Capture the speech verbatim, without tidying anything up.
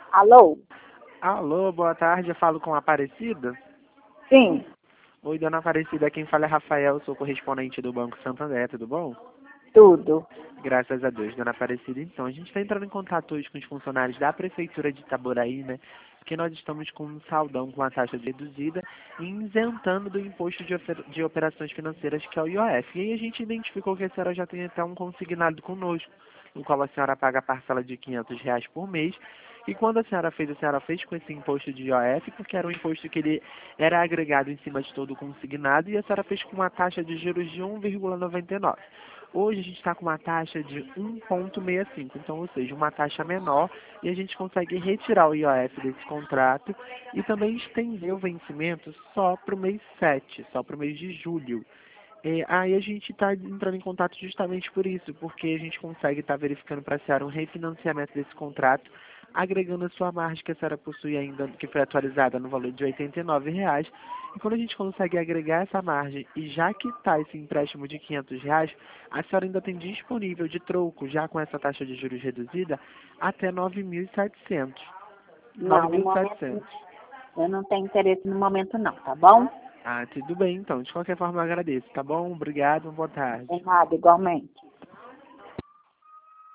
Alô? Alô, boa tarde, eu falo com a Aparecida? Sim, Oi, dona Aparecida, quem fala é Rafael, sou correspondente do Banco Santander, tudo bom? tudo. Graças a Deus, dona Aparecida. Então, a gente está entrando em contato hoje com os funcionários da Prefeitura de Itaboraí, né? Porque nós estamos com um saldão com a taxa reduzida e isentando do imposto de, ofer- de operações financeiras, que é o I O F. E aí a gente identificou que a senhora já tem até um consignado conosco, no qual a senhora paga a parcela de quinhentos reais por mês. E quando a senhora fez, a senhora fez com esse imposto de I O F, porque era um imposto que ele era agregado em cima de todo o consignado, e a senhora fez com uma taxa de juros de um vírgula noventa e nove. Hoje a gente está com uma taxa de um vírgula sessenta e cinco, então, ou seja, uma taxa menor, e a gente consegue retirar o I O F desse contrato e também estender o vencimento só para o mês sete, só para o mês de julho. É, aí a gente está entrando em contato justamente por isso, porque a gente consegue estar verificando para a senhora um refinanciamento desse contrato, agregando a sua margem que a senhora possui ainda, que foi atualizada no valor de oitenta e nove reais. E quando a gente consegue agregar essa margem e já quitar esse empréstimo de quinhentos reais, a senhora ainda tem disponível de troco, já com essa taxa de juros reduzida, até nove mil e setecentos. Não, no momento nove mil e setecentos. eu não tenho interesse no momento não, tá bom? Ah, tudo bem então. De qualquer forma, eu agradeço, tá bom? Obrigado, boa tarde. De nada, igualmente.